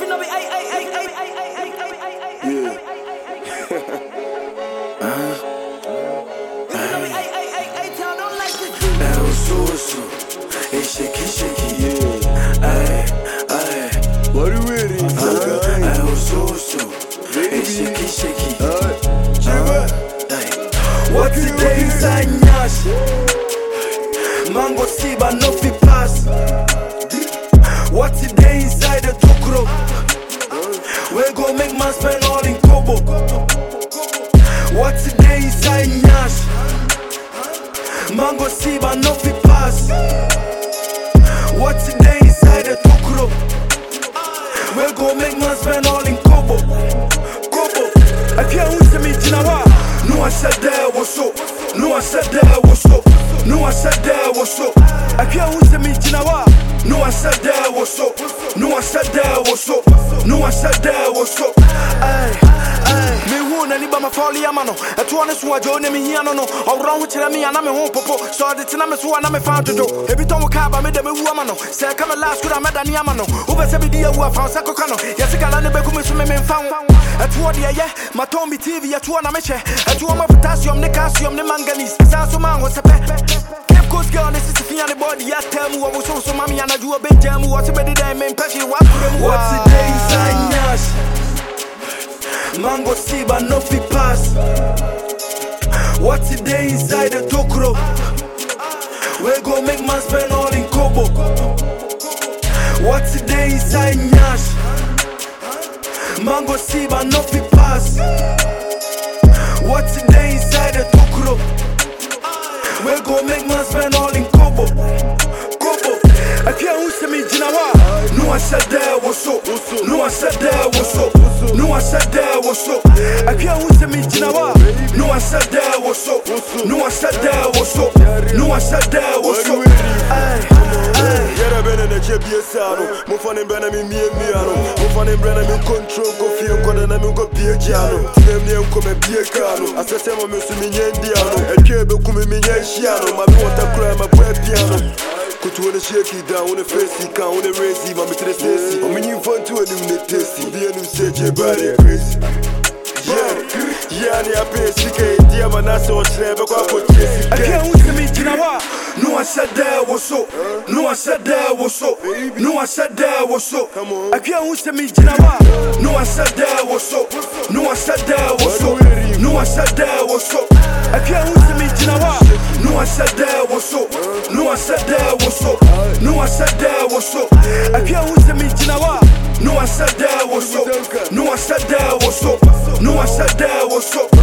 Hey, shaky, shaky, yeah. Aye, what are you ready? Hey, shaky, shaky. What today is I nyash? Mango siba no fi pass. What today inside the tokro? We gon' make man spend all in kobo. What today inside nyash? Mango siba no fi pass. What today inside the tokro? We gon' make man spend all in kobo. I can't wait to meet Jinawa. No, I said that was so. No, I said that was so. No, I said that was so. I can't wait to meet Jinawa. No, I said that was so. No, I said that was so. No, I said that was so. Me won and Ibama Folly Amano. At one is what Johnny Miano, or wrong with me and I'm a home popo. So the Tinamas one I'm a found to do. Every time we cab, I made them a woman. Say, come and last good, I met an Yamano. Over 70 years, who I found Sakokano. Yes, I can't be coming found. At what, yeah, my Tommy TV, at one I'm a chair. At one of potassium, the calcium, the manganese. Sansuman was a pet. Coast girl, this is the fianny body. I tell me what was so mammy and I do a big jam. What's a better than main passion? What's the day inside Nash? Mango siba no fi pass. What today inside the tokro? We gon' make man spend all in kobo. What today inside Nash? Mango siba no fi pass. What today inside the tokro? We gon' make man spend all in kobo. I can't wait to meet Jinawa. No, I said that was so. No, I said that was so. No, I said that was so. I can't wait to meet Jinawa. No, I said that was so. No, I said that was so. No, I said that was so. Yara bene na chebie sano. Mo fane bene mi miano. Mo fane bene mi control go fie ko na mi go bie jano. Tinem ne ko me bie kano. Asese mo me su mi nyendiano. Etwe be ku mi nyenhiano. Ma mi wota kra ma bua piano. Kutu wanna shake it down, wanna face it, can't wanna raise it, I'm to the stacy. I'm in fun to eliminate tasty. The enemy said your body crazy. Yeah, I pay CK, dear man, I saw never go for Jesse. I can't wait to meet Jinawa. No, I said that was so. No, I said that was so. No, I said that was so. I can't wait to meet Jinawa. No, I said that was so. No, I said that was so. No, I said that was so. I can't wait to meet Jinawa. No, I said that was so. No, I said that was so. No, I said that was so. I can't wait to meet Jinawa. No, I said that was so. No, I said that was so. No, I said that was so.